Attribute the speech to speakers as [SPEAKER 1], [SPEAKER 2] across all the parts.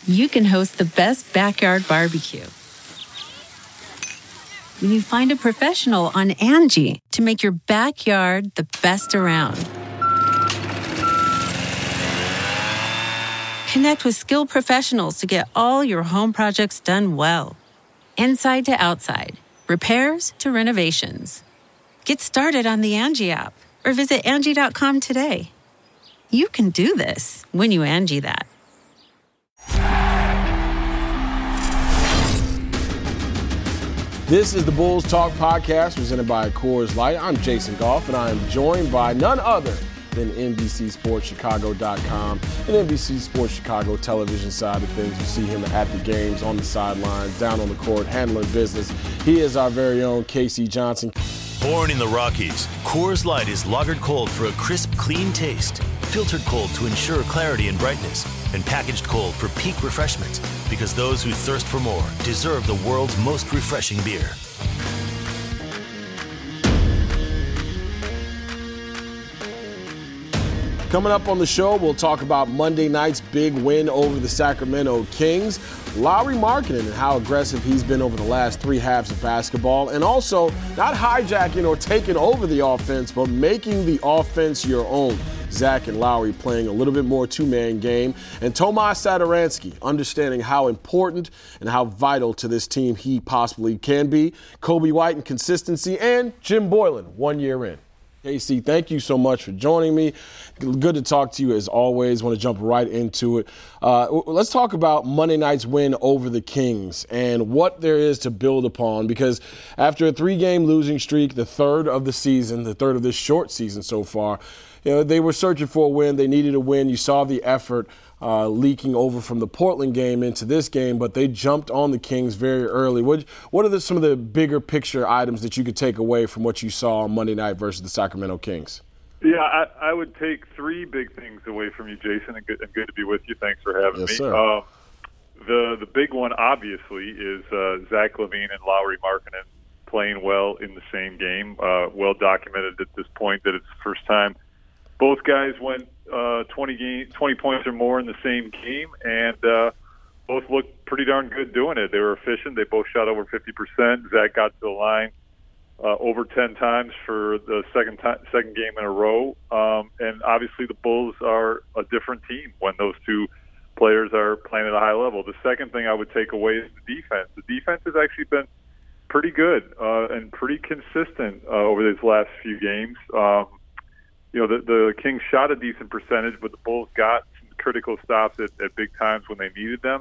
[SPEAKER 1] you can host the best backyard barbecue. When you find a professional on Angie to make your backyard the best around. Connect with skilled professionals to get all your home projects done well. Inside to outside, repairs to renovations. Get started on the Angie app or visit Angie.com today. You can do this when you Angie that.
[SPEAKER 2] This is the Bulls Talk podcast presented by Coors Light. I'm Jason Goff, and I am joined by none other than NBCSportsChicago.com and NBC Sports Chicago television side of things. You see him at the games, on the sidelines, down on the court, handling business. He is our very own Casey Johnson.
[SPEAKER 3] Born in the Rockies, Coors Light is lagered cold for a crisp, clean taste. Filtered cold to ensure clarity and brightness. And packaged cold for peak refreshment. Because those who thirst for more deserve the world's most refreshing beer.
[SPEAKER 2] Coming up on the show, we'll talk about Monday night's big win over the Sacramento Kings, Lauri Markkanen and how aggressive he's been over the last three halves of basketball, and also not hijacking or taking over the offense, but making the offense your own. Zach and Lauri playing a little bit more two-man game, and Tomas Satoransky understanding how important and how vital to this team he possibly can be. Kobe White and consistency, and Jim Boylan 1 year in. Casey, thank you so much for joining me. Good to talk to you as always. Want to jump right into it. Let's talk about Monday night's win over the Kings and what there is to build upon, because after a three-game losing streak, the third of the season, the third of this short season so far, they were searching for a win. They needed a win. You saw the effort leaking over from the Portland game into this game, but they jumped on the Kings very early. What are some of the bigger picture items that you could take away from what you saw on Monday night versus the Sacramento Kings?
[SPEAKER 4] Yeah, I would take three big things away from you, Jason, and good to be with you. Thanks for having me.
[SPEAKER 2] Sir.
[SPEAKER 4] The big one, obviously, is Zach LaVine and Lauri Markkanen playing well in the same game. Well documented at this point that it's the first time both guys went 20 points or more in the same game, and both looked pretty darn good doing it. They were efficient. They both shot over 50%. Zach got to the line over 10 times for the second game in a row. And obviously the Bulls are a different team when those two players are playing at a high level. The second thing I would take away is the defense. The defense has actually been pretty good and pretty consistent over these last few games. The Kings shot a decent percentage, but the Bulls got some critical stops at big times when they needed them.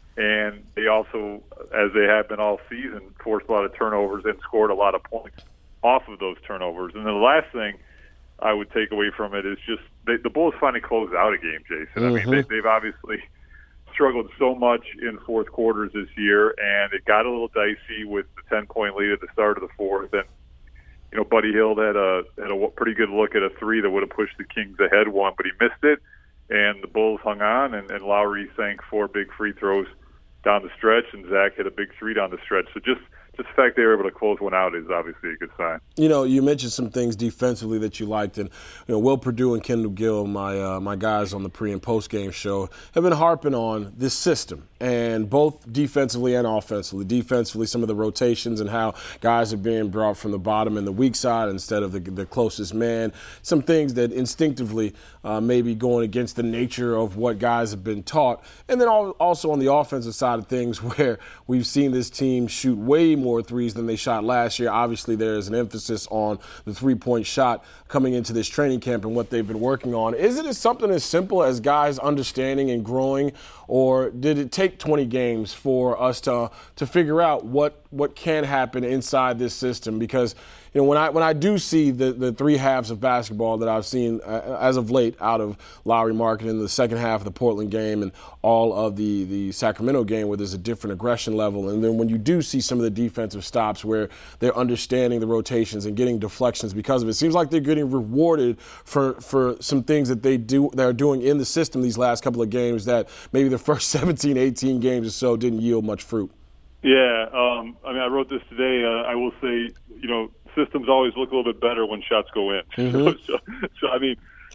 [SPEAKER 4] And they also, as they have been all season, forced a lot of turnovers and scored a lot of points off of those turnovers. And then the last thing I would take away from it is just the Bulls finally closed out a game, Jason.
[SPEAKER 2] Mm-hmm.
[SPEAKER 4] I mean, they've obviously struggled so much in fourth quarters this year, and it got a little dicey with the 10-point lead at the start of the fourth. And Buddy Hield had a pretty good look at a three that would have pushed the Kings ahead one, but he missed it, and the Bulls hung on, and Lauri sank 4 big free throws down the stretch, and Zach hit a big three down the stretch. So just the fact they were able to close one out is obviously a good sign.
[SPEAKER 2] You mentioned some things defensively that you liked, and Will Perdue and Kendall Gill, my guys on the pre and post game show, have been harping on this system, and both defensively and offensively. Defensively, some of the rotations and how guys are being brought from the bottom and the weak side instead of the closest man. Some things that instinctively may be going against the nature of what guys have been taught, and then also on the offensive side of things, where we've seen this team shoot way more threes than they shot last year. Obviously, there's an emphasis on the three-point shot coming into this training camp and what they've been working on. Is it something as simple as guys understanding and growing, or did it take 20 games for us to figure out what can happen inside this system? Because when I do see the three halves of basketball that I've seen as of late out of Lauri Markkanen in the second half of the Portland game and all of the Sacramento game, where there's a different aggression level, and then when you do see some of the defensive stops where they're understanding the rotations and getting deflections because of it, seems like they're getting rewarded for some things that they're doing in the system these last couple of games that maybe the first 17, 18 games or so didn't yield much fruit.
[SPEAKER 4] Yeah, I wrote this today. I will say, systems always look a little bit better when shots go in.
[SPEAKER 2] Mm-hmm.
[SPEAKER 4] So I mean,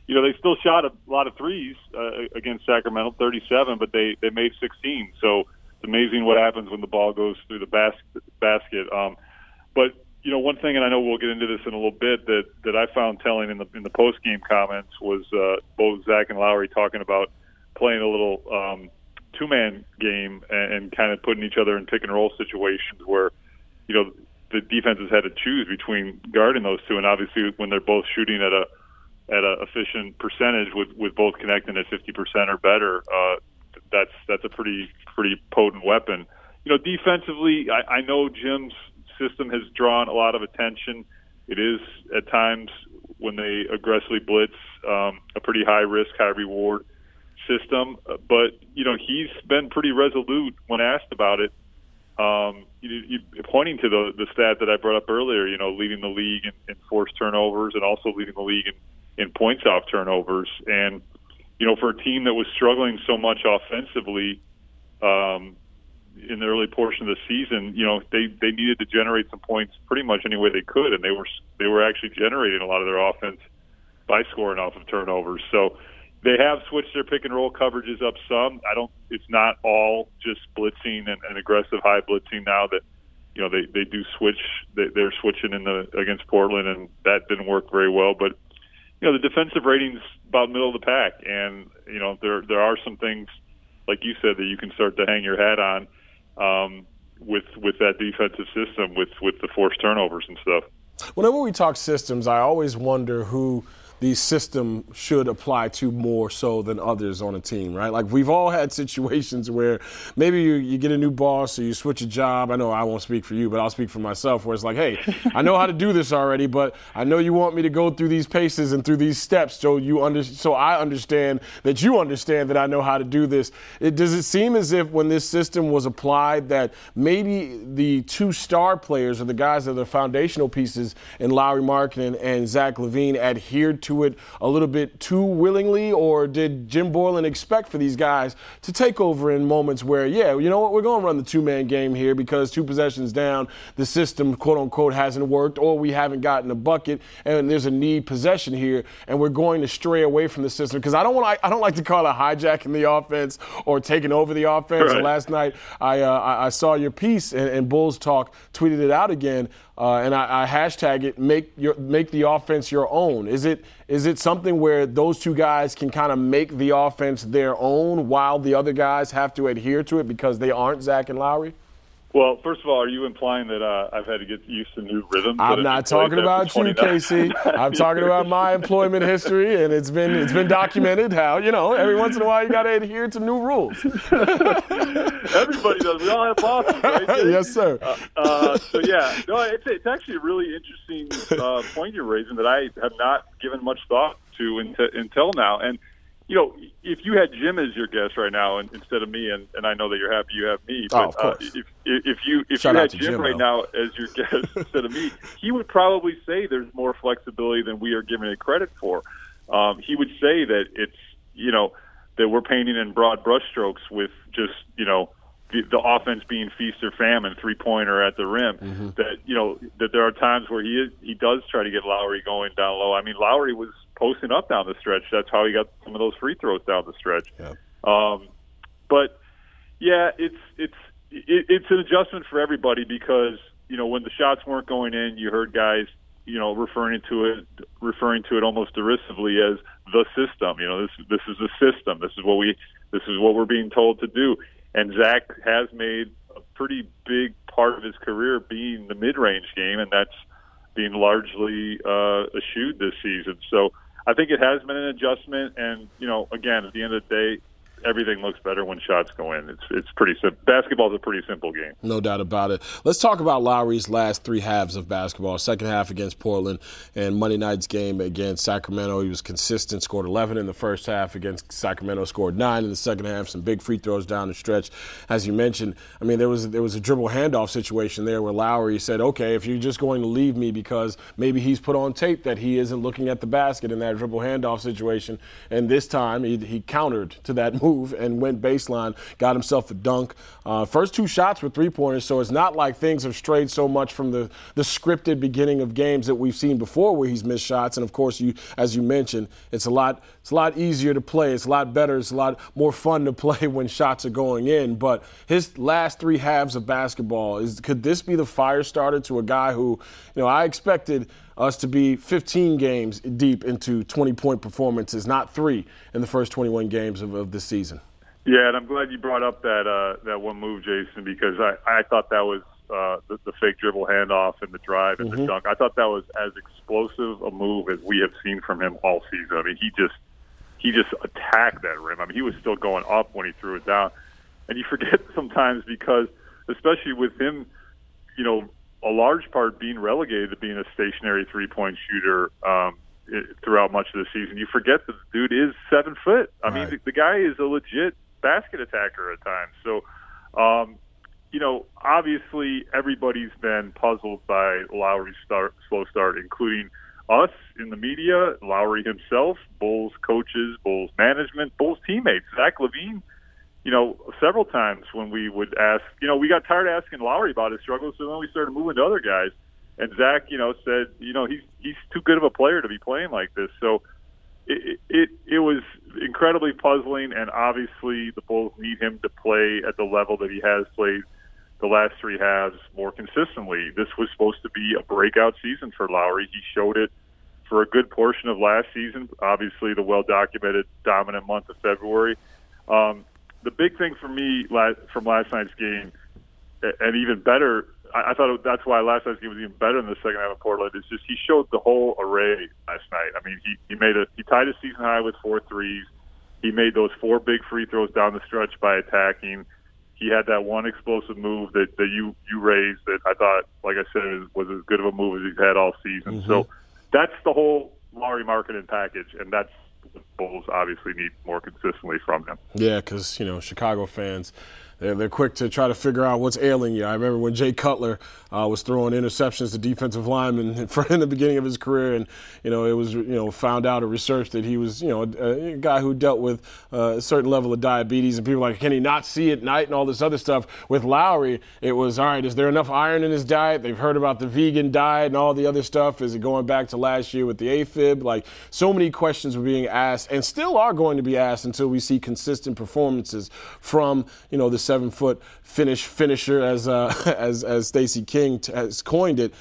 [SPEAKER 4] they still shot a lot of threes against Sacramento, 37, but they made 16. So it's amazing what happens when the ball goes through the basket. But one thing, and I know we'll get into this in a little bit, that I found telling in the post game comments was both Zach and Lowry talking about playing a little two-man game and kind of putting each other in pick and roll situations where the defenses had to choose between guarding those two, and obviously when they're both shooting at a efficient percentage with both connecting at 50% or better, that's a pretty potent weapon. Defensively, I know Jim's system has drawn a lot of attention. It is at times when they aggressively blitz a pretty high risk, high reward system, but he's been pretty resolute when asked about it. Pointing to the stat that I brought up earlier, leading the league in forced turnovers and also leading the league in points off turnovers. And, for a team that was struggling so much offensively in the early portion of the season, they needed to generate some points pretty much any way they could, and they were actually generating a lot of their offense by scoring off of turnovers. So they have switched their pick and roll coverages up some. It's not all just blitzing and aggressive high blitzing now that, they do switch. They're switching against Portland, and that didn't work very well. But, the defensive rating's about middle of the pack, and, there are some things, like you said, that you can start to hang your hat on with that defensive system, with the forced turnovers and stuff.
[SPEAKER 2] Whenever we talk systems, I always wonder who the system should apply to more so than others on a team, right? Like, we've all had situations where maybe you get a new boss or you switch a job. I know I won't speak for you, but I'll speak for myself, where it's like, hey, I know how to do this already, but I know you want me to go through these paces and through these steps so I understand that you understand that I know how to do this. Does it seem as if when this system was applied that maybe the two star players or the guys that are the foundational pieces in Lauri Markkanen and Zach LaVine adhered to it a little bit too willingly, or did Jim Boylen expect for these guys to take over in moments where, you know what, we're going to run the two-man game here because 2 possessions down, the system, quote-unquote, hasn't worked, or we haven't gotten a bucket, and there's a need possession here, and we're going to stray away from the system? Because I don't like to call it hijacking the offense or taking over the offense.
[SPEAKER 4] Right.
[SPEAKER 2] And last night I saw your piece, and Bulls Talk tweeted it out again, and I hashtag it, make the offense your own. Is it something where those two guys can kind of make the offense their own while the other guys have to adhere to it because they aren't Zach and Lowry?
[SPEAKER 4] Well, first of all, are you implying that I've had to get used to new rhythms?
[SPEAKER 2] I'm not talking about you, Casey. I'm talking about my employment history, and it's been documented how, every once in a while you got to adhere to new rules.
[SPEAKER 4] Everybody does. We all have bosses, right?
[SPEAKER 2] Yes, sir.
[SPEAKER 4] It's actually a really interesting point you're raising that I have not given much thought to until now. And if you had Jim as your guest right now instead of me, and I know that you're happy you have me, but
[SPEAKER 2] of course.
[SPEAKER 4] If you had Jim right now as your guest instead of me, he would probably say there's more flexibility than we are giving it credit for. He would say that it's that we're painting in broad brushstrokes with just the offense being feast or famine, 3-pointer at the rim. Mm-hmm. That there are times where he does try to get Lowry going down low. I mean, Lowry was posting up down the stretch. That's how he got some of those free throws down the stretch. Yeah. But yeah, it's an adjustment for everybody because when the shots weren't going in, you heard guys referring to it almost derisively as the system. This is the system. This is what we're being told to do. And Zach has made a pretty big part of his career being the mid-range game, and that's being largely eschewed this season. So I think it has been an adjustment, and again, at the end of the day, everything looks better when shots go in. It's pretty simple. Basketball's a pretty simple game.
[SPEAKER 2] No doubt about it. Let's talk about Lowry's last 3 halves of basketball. Second half against Portland and Monday night's game against Sacramento. He was consistent, scored 11 in the first half against Sacramento, scored 9 in the second half, some big free throws down the stretch. As you mentioned, I mean, there was a dribble handoff situation there where Lowry said, okay, if you're just going to leave me because maybe he's put on tape that he isn't looking at the basket in that dribble handoff situation, and this time he countered to that move move and went baseline, got himself a dunk. First 2 shots were three-pointers, so it's not like things have strayed so much from the scripted beginning of games that we've seen before where he's missed shots. And, of course, as you mentioned, it's a lot easier to play. It's a lot better. It's a lot more fun to play when shots are going in. But his last 3 halves of basketball, could this be the fire starter to a guy who, I expected us to be 15 games deep into 20-point performances, not 3 in the first 21 games of this season.
[SPEAKER 4] Yeah, and I'm glad you brought up that one move, Jason, because I thought that was the fake dribble handoff and the drive and the dunk. I thought that was as explosive a move as we have seen from him all season. I mean, he just attacked that rim. I mean, he was still going up when he threw it down. And you forget sometimes because, especially with him, a large part being relegated to being a stationary three-point shooter throughout much of the season, you forget that the dude is 7 foot. I mean, the guy is a legit basket attacker at times. So, obviously everybody's been puzzled by Lowry's slow start, including us in the media, Lowry himself, Bulls coaches, Bulls management, Bulls teammates. Zach LaVine, several times when we would ask, we got tired of asking Lowry about his struggles, so then we started moving to other guys. And Zach, said, he's too good of a player to be playing like this. So it was incredibly puzzling, and obviously the Bulls need him to play at the level that he has played the last 3 halves more consistently. This was supposed to be a breakout season for Lowry. He showed it for a good portion of last season, obviously the well-documented dominant month of February. The big thing for me from last night's game, and even better, I thought that's why last night's game was even better than the second half of Portland, is just he showed the whole array last night. I mean, he tied his season high with 4 threes. He made those 4 big free throws down the stretch by attacking. He had that one explosive move that you raised that I thought, like I said, was as good of a move as he's had all season. So that's the whole Lowry Markkanen package, and that's what the Bulls obviously need more consistently from him.
[SPEAKER 2] Yeah, because, Chicago fans, they're quick to try to figure out what's ailing you. I remember when Jay Cutler was throwing interceptions to defensive linemen in the beginning of his career, and it was found out or researched that he was a guy who dealt with a certain level of diabetes, and people were like, can he not see at night and all this other stuff. With Lowry, it was, all right, is there enough iron in his diet? They've heard about the vegan diet and all the other stuff. Is it going back to last year with the AFib? Like, so many questions were being asked and still are going to be asked until we see consistent performances from the 7-foot finisher, as Stacey King has coined it.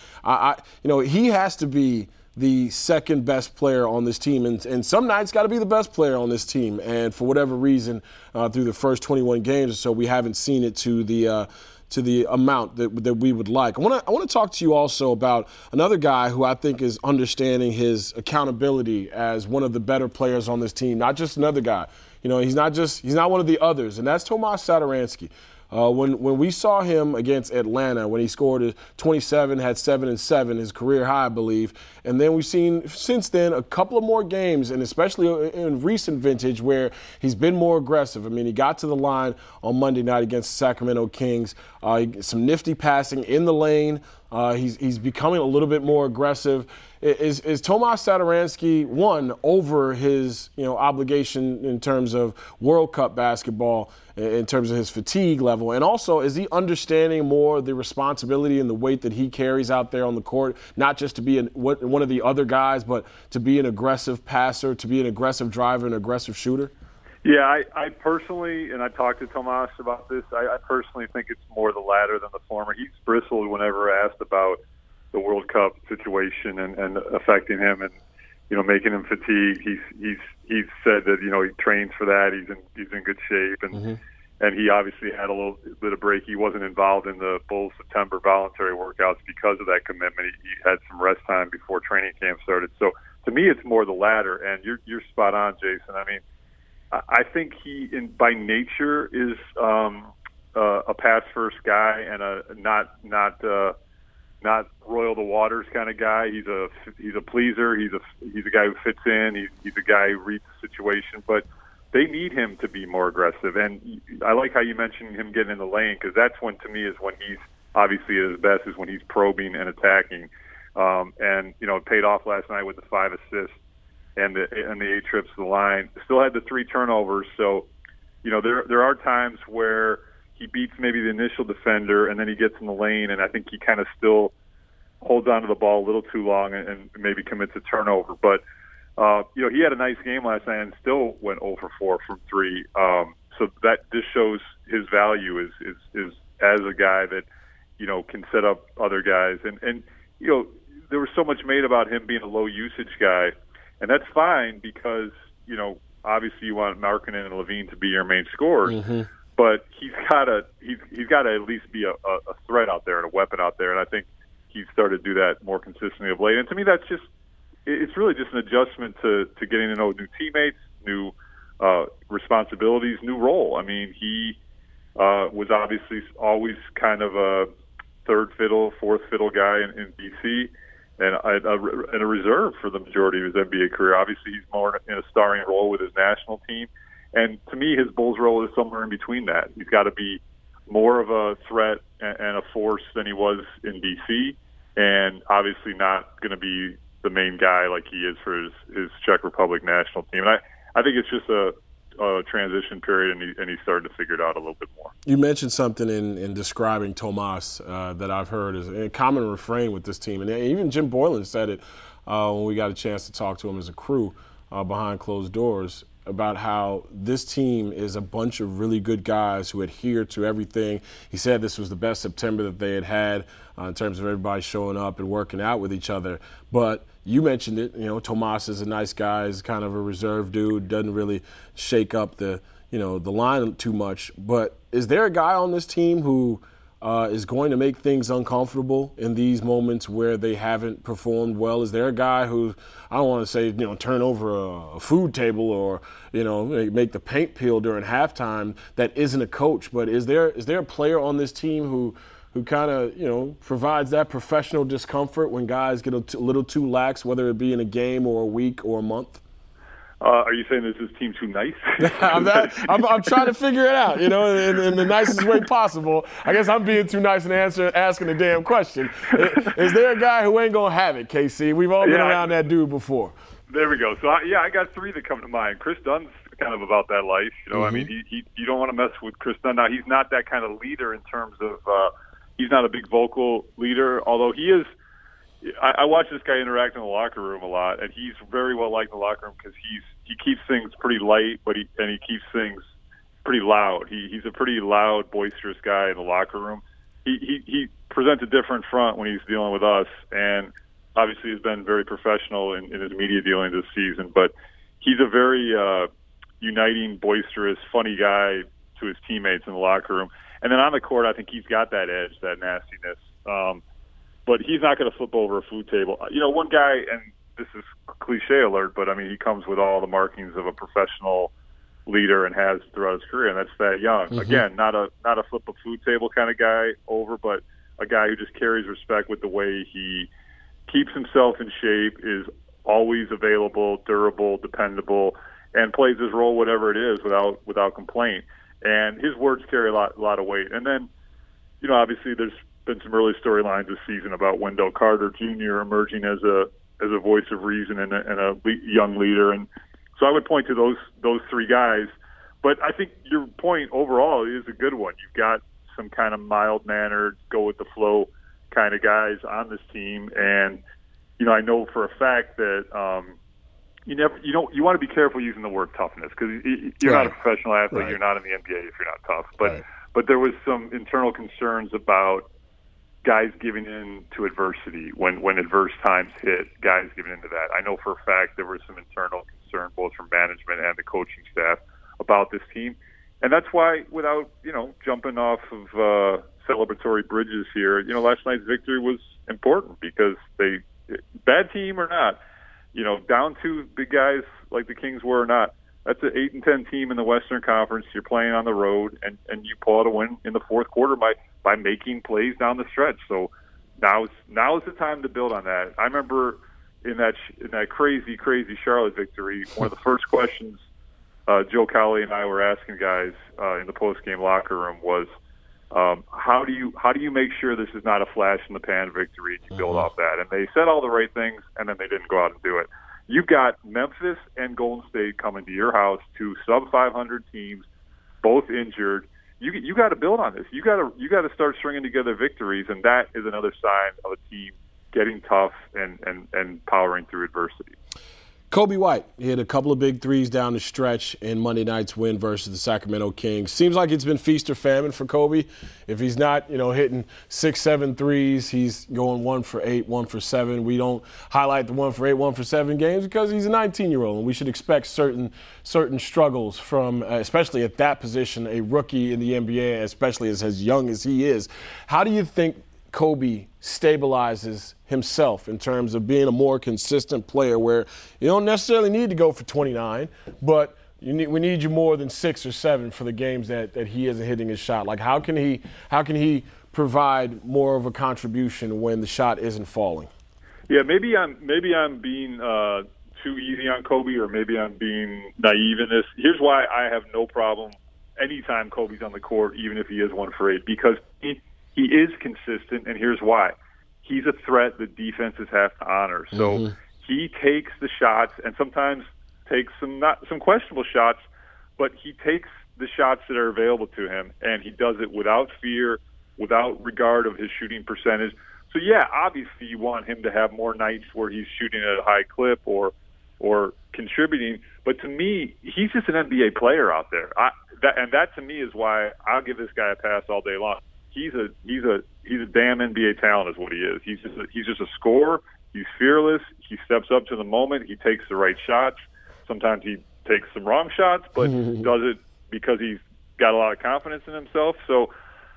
[SPEAKER 2] He has to be the second best player on this team, and some nights got to be the best player on this team. And for whatever reason, through the first 21 games or so, we haven't seen it to the amount that we would like. I want to talk to you also about another guy who I think is understanding his accountability as one of the better players on this team, not just another guy. He's not one of the others, and that's Tomas Satoransky. When we saw him against Atlanta, when he scored 27, had 7 and 7, his career high, I believe, and then we've seen since then a couple of more games, and especially in recent vintage, where he's been more aggressive. I mean, he got to the line on Monday night against the Sacramento Kings, some nifty passing in the lane. He's becoming a little bit more aggressive. Is Tomas Satoransky one over his obligation in terms of World Cup basketball, in terms of his fatigue level, and also is he understanding more the responsibility and the weight that he carries out there on the court, not just to be one of the other guys, but to be an aggressive passer, to be an aggressive driver, an aggressive shooter?
[SPEAKER 4] Yeah, I personally, and I talked to Tomas about this, I personally think it's more the latter than the former. He's bristled whenever asked about the World Cup situation and affecting him and making him fatigued. He's said that he trains for that. He's in good shape and he obviously had a little bit of break. He wasn't involved in the Bulls September voluntary workouts because of that commitment. He had some rest time before training camp started. So to me, it's more the latter. And you're spot on, Jason. I mean, I think he, by nature, is a pass-first guy and a not roil the waters kind of guy. He's a pleaser. He's a guy who fits in. He's a guy who reads the situation. But they need him to be more aggressive. And I like how you mentioned him getting in the lane, because that's when, to me, is when he's obviously at his best, is when he's probing and attacking. And it paid off last night with the 5 assists and the 8 trips to the line. Still had the 3 turnovers, so there are times where he beats maybe the initial defender and then he gets in the lane, and I think he kind of still holds onto the ball a little too long and maybe commits a turnover. But, he had a nice game last night and still went 0 for 4 from 3. So that just shows his value is as a guy that, can set up other guys. And there was so much made about him being a low usage guy, and that's fine because, obviously you want Markkanen and Levine to be your main scorers. Mm-hmm. But he's got to at least be a threat out there and a weapon out there, and I think he's started to do that more consistently of late. And to me, it's really just an adjustment to getting to know new teammates, new responsibilities, new role. I mean, he was obviously always kind of a third fiddle, fourth fiddle guy in DC, and a reserve for the majority of his NBA career. Obviously, he's more in a starring role with his national team. And to me, his Bulls role is somewhere in between that. He's got to be more of a threat and a force than he was in D.C., and obviously not going to be the main guy like he is for his Czech Republic national team. And I think it's just a transition period, and he's starting to figure it out a little bit more.
[SPEAKER 2] You mentioned something in describing Tomas that I've heard is a common refrain with this team, and even Jim Boylan said it when we got a chance to talk to him as a crew behind closed doors, about how this team is a bunch of really good guys who adhere to everything. He said this was the best September that they had in terms of everybody showing up and working out with each other. But you mentioned it, Tomas is a nice guy, is kind of a reserve dude, doesn't really shake up the line too much. But is there a guy on this team who is going to make things uncomfortable in these moments where they haven't performed well? Is there a guy who, I don't want to say, turn over a food table or, make the paint peel during halftime that isn't a coach, but is there a player on this team who kind of, provides that professional discomfort when guys get a little too lax, whether it be in a game or a week or a month?
[SPEAKER 4] Are you saying this is team too nice?
[SPEAKER 2] I'm trying to figure it out, in the nicest way possible. I guess I'm being too nice and asking the damn question. Is there a guy who ain't going to have it, KC? We've all been around that dude before.
[SPEAKER 4] There we go. So, I got 3 that come to mind. Chris Dunn's kind of about that life.
[SPEAKER 2] Mm-hmm.
[SPEAKER 4] I mean, you don't want to mess with Chris Dunn. Now, he's not that kind of leader in terms of he's not a big vocal leader, although he is. I watch this guy interact in the locker room a lot, and he's very well liked in the locker room because he keeps things pretty light, but he keeps things pretty loud. He's a pretty loud, boisterous guy in the locker room. He presents a different front when he's dealing with us, and obviously has been very professional in his media dealings this season. But he's a very uniting, boisterous, funny guy to his teammates in the locker room. And then on the court, I think he's got that edge, that nastiness. But he's not going to flip over a food table. One guy, and this is cliche alert, but I mean, he comes with all the markings of a professional leader and has throughout his career, and that's Thad Young. Mm-hmm. Again, not a flip a food table kind of guy over, but a guy who just carries respect with the way he keeps himself in shape, is always available, durable, dependable, and plays his role, whatever it is, without complaint. And his words carry a lot of weight. And then, obviously there's been some early storylines this season about Wendell Carter Jr. emerging as a voice of reason and a young leader, and so I would point to those 3 guys. But I think your point overall is a good one. You've got some kind of mild-mannered, go with the flow kind of guys on this team, and I know for a fact that you want to be careful using the word toughness because you're not a professional athlete. Right. You're not in the NBA if you're not tough. But there was some internal concerns about guys giving in to adversity when adverse times hit, guys giving into that. I know for a fact there was some internal concern both from management and the coaching staff about this team. And that's why, without, jumping off of celebratory bridges here, last night's victory was important because bad team or not, down 2 big guys like the Kings were or not, that's an 8-10 team in the Western Conference. You're playing on the road, and you pull out a win in the fourth quarter by making plays down the stretch. So now is the time to build on that. I remember in that crazy Charlotte victory, one of the first questions Joe Cowley and I were asking guys in the post-game locker room was, how do you make sure this is not a flash in the pan victory and you build off that? And they said all the right things, and then they didn't go out and do it. You've got Memphis and Golden State coming to your house, 2 sub-500 teams both injured. You got to build on this. You got to start stringing together victories, and that is another sign of a team getting tough and powering through adversity.
[SPEAKER 2] Coby White hit a couple of big threes down the stretch in Monday night's win versus the Sacramento Kings. Seems like it's been feast or famine for Coby. If he's not, hitting 6-7 threes, he's going 1 for 8, 1 for 7. We don't highlight the 1 for 8, 1 for 7 games because he's a 19-year-old, and we should expect certain struggles from, especially at that position, a rookie in the NBA, especially as young as he is. How do you think Coby stabilizes himself in terms of being a more consistent player where you don't necessarily need to go for 29, but we need you more than 6 or 7 for the games that he isn't hitting his shot? Like, how can he provide more of a contribution when the shot isn't falling?
[SPEAKER 4] Yeah, maybe I'm being too easy on Coby, or maybe I'm being naive in this. Here's why I have no problem anytime Coby's on the court, even if he is 1 for 8, because he is consistent, and here's why. He's a threat that defenses have to honor. So he takes the shots, and sometimes takes some questionable shots, but he takes the shots that are available to him, and he does it without fear, without regard of his shooting percentage. So, yeah, obviously you want him to have more nights where he's shooting at a high clip or contributing. But to me, he's just an NBA player out there. That to me is why I'll give this guy a pass all day long. He's a damn NBA talent is what he is. He's just a scorer. He's fearless. He steps up to the moment. He takes the right shots. Sometimes he takes some wrong shots, but does it because he's got a lot of confidence in himself. So,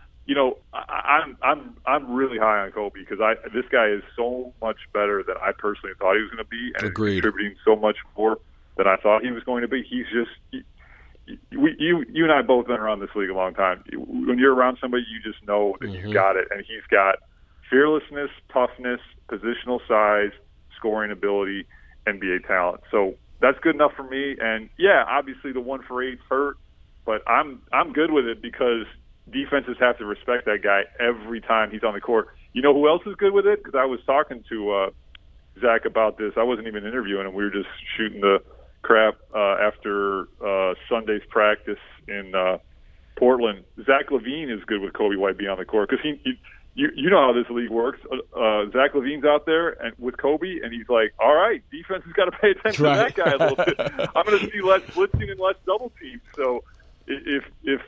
[SPEAKER 4] I'm really high on Coby because this guy is so much better than I personally thought he was going to be, and contributing so much more than I thought he was going to be. He's just you and I both been around this league a long time. When you're around somebody, you just know that you got it. And he's got fearlessness, toughness, positional size, scoring ability, NBA talent. So that's good enough for me. And, yeah, obviously the 1 for 8 hurt, but I'm good with it because defenses have to respect that guy every time he's on the court. You know who else is good with it? Because I was talking to Zach about this. I wasn't even interviewing him. We were just shooting the crap after Sunday's practice in Portland. Zach LaVine is good with Coby White being on the court because you know how this league works. Zach LaVine's out there and with Coby, and he's like, all right, defense has got to pay attention to that guy a little bit. I'm going to see less blitzing and less double teams. So if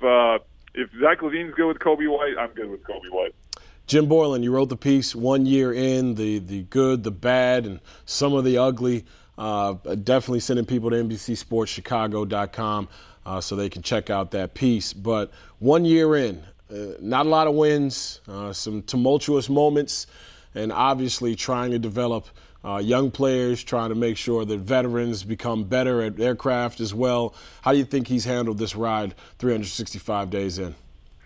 [SPEAKER 4] Zach LaVine's good with Coby White, I'm good with Coby White.
[SPEAKER 2] Jim Boylan, you wrote the piece 1 year in, the good, the bad, and some of the ugly. Definitely sending people to NBCSportsChicago.com so they can check out that piece. But 1 year in, not a lot of wins, some tumultuous moments, and obviously trying to develop young players, trying to make sure that veterans become better at their craft as well. How do you think he's handled this ride 365 days in?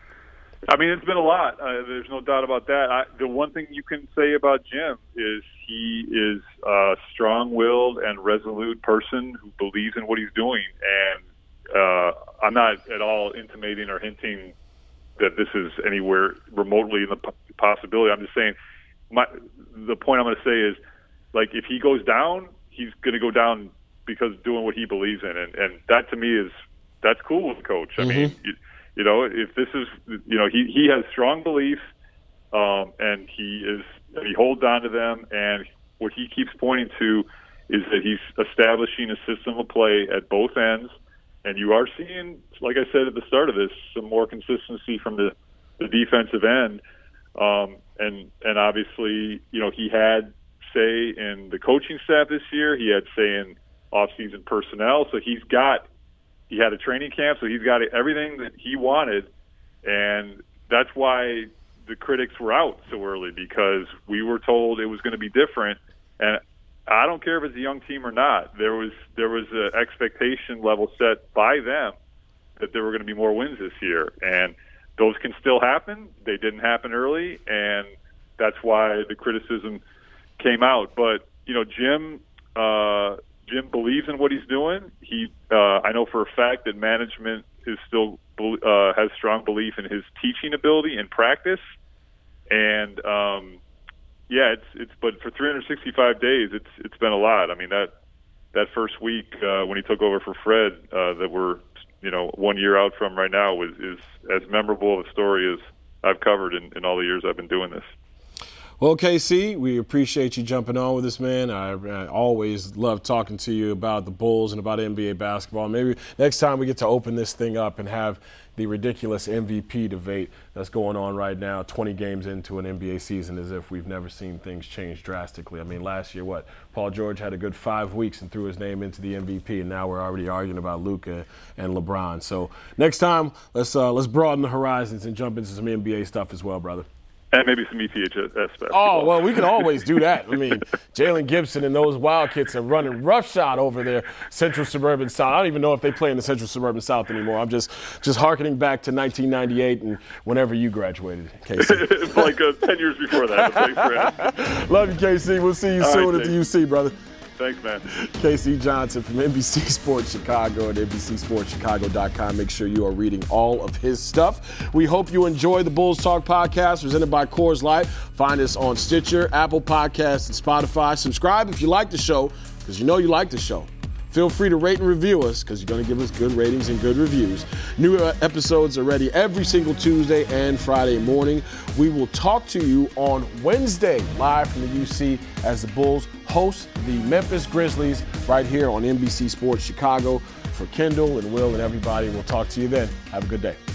[SPEAKER 4] I mean, it's been a lot. There's no doubt about that. The one thing you can say about Jim is he is a strong-willed and resolute person who believes in what he's doing. And I'm not at all intimating or hinting that this is anywhere remotely in the possibility. I'm just saying the point I'm going to say is, like, if he goes down, he's going to go down because doing what he believes in. And that, to me, that's cool with the coach. I mean, if this is, he has strong beliefs, and he holds on to them, and what he keeps pointing to is that he's establishing a system of play at both ends, and you are seeing, like I said at the start of this, some more consistency from the defensive end, and obviously, he had say in the coaching staff this year, he had say in off-season personnel, so he had a training camp, so he's got everything that he wanted, and that's why the critics were out so early, because we were told it was going to be different. And I don't care if it's a young team or not. There was an expectation level set by them that there were going to be more wins this year, and those can still happen. They didn't happen early, and that's why the criticism came out. But Jim believes in what he's doing. I know for a fact that management is still has strong belief in his teaching ability and practice. And but for 365 days, it's been a lot. I mean, that first week when he took over for Fred, that we're 1 year out from right now is as memorable of a story as I've covered in all the years I've been doing this.
[SPEAKER 2] Well, KC, we appreciate you jumping on with us, man. I always love talking to you about the Bulls and about NBA basketball. Maybe next time we get to open this thing up and have the ridiculous MVP debate that's going on right now, 20 games into an NBA season, as if we've never seen things change drastically. I mean, last year, Paul George had a good 5 weeks and threw his name into the MVP, and now we're already arguing about Luka and LeBron. So next time, let's broaden the horizons and jump into some NBA stuff as well, brother.
[SPEAKER 4] And maybe some ETHS basketball.
[SPEAKER 2] Oh, well, we can always do that. I mean, Jalen Gibson and those Wildcats are running roughshod over there, Central Suburban South. I don't even know if they play in the Central Suburban South anymore. I'm just hearkening back to 1998 and whenever you graduated, KC.
[SPEAKER 4] It's like 10 years before that.
[SPEAKER 2] Love you, KC. We'll see you soon at the UC, brother.
[SPEAKER 4] Thanks, man.
[SPEAKER 2] KC Johnson from NBC Sports Chicago at NBCSportsChicago.com. Make sure you are reading all of his stuff. We hope you enjoy the Bulls Talk podcast presented by Coors Light. Find us on Stitcher, Apple Podcasts, and Spotify. Subscribe if you like the show, because you know you like the show. Feel free to rate and review us, because you're going to give us good ratings and good reviews. New episodes are ready every single Tuesday and Friday morning. We will talk to you on Wednesday, live from the UC, as the Bulls host the Memphis Grizzlies right here on NBC Sports Chicago. For Kendall and Will and everybody, we'll talk to you then. Have a good day.